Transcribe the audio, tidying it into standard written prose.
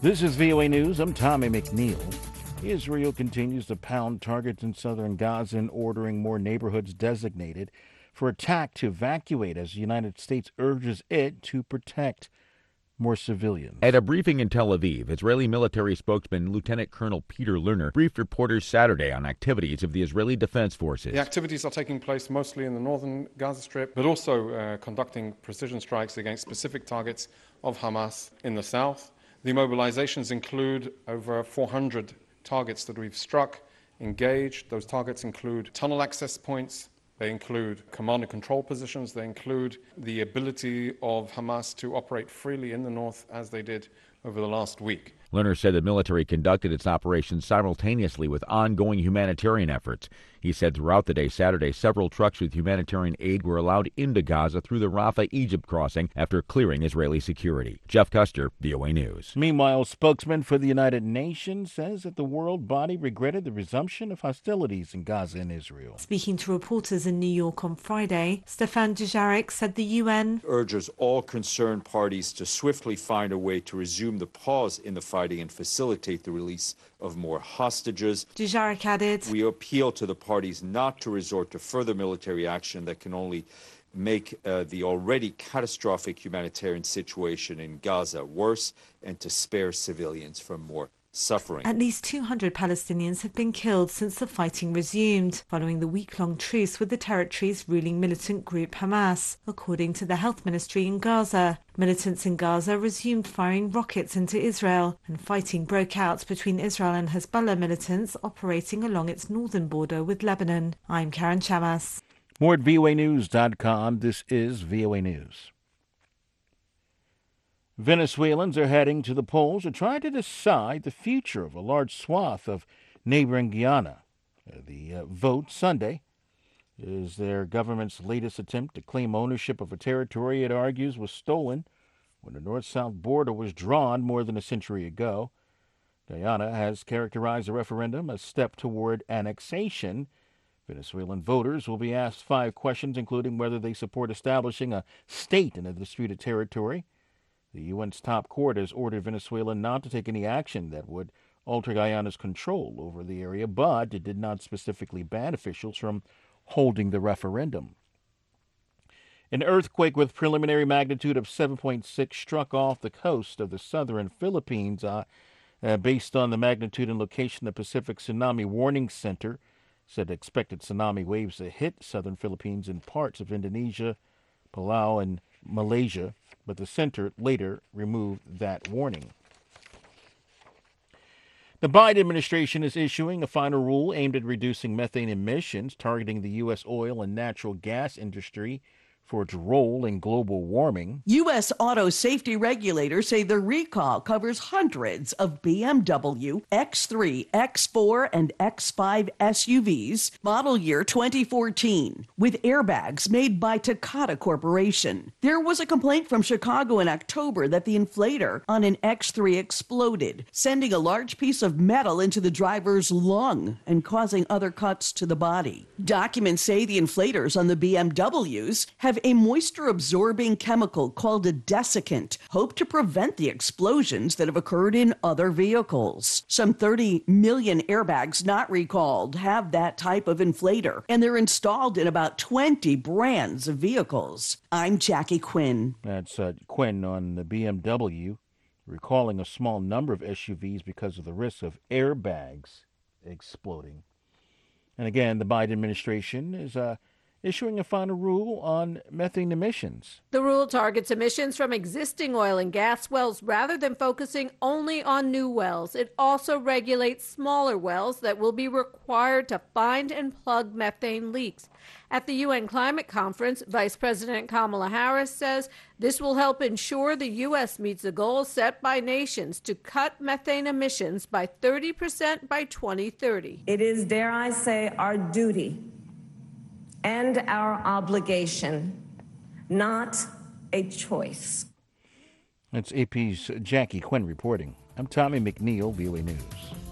This is VOA News. I'm Tommy McNeil. Israel continues to pound targets in southern Gaza and ordering more neighborhoods designated for attack to evacuate as the United States urges it to protect more civilians. At a briefing in Tel Aviv, Israeli military spokesman Lieutenant Colonel Peter Lerner briefed reporters Saturday on activities of the Israeli Defense Forces. The activities are taking place mostly in the northern Gaza Strip, but also conducting precision strikes against specific targets of Hamas in the south. The mobilizations include over 400 targets that we've struck, engaged. Those targets include tunnel access points. They include command and control positions. They include the ability of Hamas to operate freely in the north as they did over the last week. Lerner said the military conducted its operations simultaneously with ongoing humanitarian efforts. He said throughout the day Saturday, several trucks with humanitarian aid were allowed into Gaza through the Rafah, Egypt crossing after clearing Israeli security. Jeff Custer, VOA News. Meanwhile, spokesman for the United Nations says that the world body regretted the resumption of hostilities in Gaza and Israel. Speaking to reporters in New York on Friday, Stefan Dujarric said the UN urges all concerned parties to swiftly find a way to resume the pause in the fighting and facilitate the release of more hostages. Dujarric added, "We appeal to the parties not to resort to further military action that can only make the already catastrophic humanitarian situation in Gaza worse and to spare civilians from more suffering." At least 200 Palestinians have been killed since the fighting resumed, following the week-long truce with the territory's ruling militant group Hamas, according to the health ministry in Gaza. Militants in Gaza resumed firing rockets into Israel, and fighting broke out between Israel and Hezbollah militants operating along its northern border with Lebanon. I'm Karen Chamas. More at voanews.com. This is VOA News. Venezuelans are heading to the polls to try to decide the future of a large swath of neighboring Guyana. The vote Sunday is their government's latest attempt to claim ownership of a territory it argues was stolen when the north-south border was drawn more than a century ago. Guyana has characterized the referendum as a step toward annexation. Venezuelan voters will be asked 5 questions, including whether they support establishing a state in the disputed territory. The UN's top court has ordered Venezuela not to take any action that would alter Guyana's control over the area, but it did not specifically ban officials from holding the referendum. An earthquake with preliminary magnitude of 7.6 struck off the coast of the southern Philippines. Based on the magnitude and location, the Pacific Tsunami Warning Center said expected tsunami waves to hit southern Philippines and parts of Indonesia, Palau, and Malaysia, but the center later removed that warning. The Biden administration is issuing a final rule aimed at reducing methane emissions, targeting the U.S. oil and natural gas industry for its role in global warming. U.S. auto safety regulators say the recall covers hundreds of BMW X3, X4, and X5 SUVs, model year 2014, with airbags made by Takata Corporation. There was a complaint from Chicago in October that the inflator on an X3 exploded, sending a large piece of metal into the driver's lung and causing other cuts to the body. Documents say the inflators on the BMWs have a moisture-absorbing chemical called a desiccant, hoped to prevent the explosions that have occurred in other vehicles. Some 30 million airbags not recalled have that type of inflator, and they're installed in about 20 brands of vehicles. I'm Jackie Quinn. That's Quinn on the BMW, recalling a small number of SUVs because of the risk of airbags exploding. And again, the Biden administration is issuing a final rule on methane emissions. The rule targets emissions from existing oil and gas wells rather than focusing only on new wells. It also regulates smaller wells that will be required to find and plug methane leaks. At the UN Climate Conference, Vice President Kamala Harris says this will help ensure the U.S. meets the goals set by nations to cut methane emissions by 30% by 2030. It is, dare I say, our duty and our obligation, not a choice. That's AP's Jackie Quinn reporting. I'm Tommy McNeil, VOA News.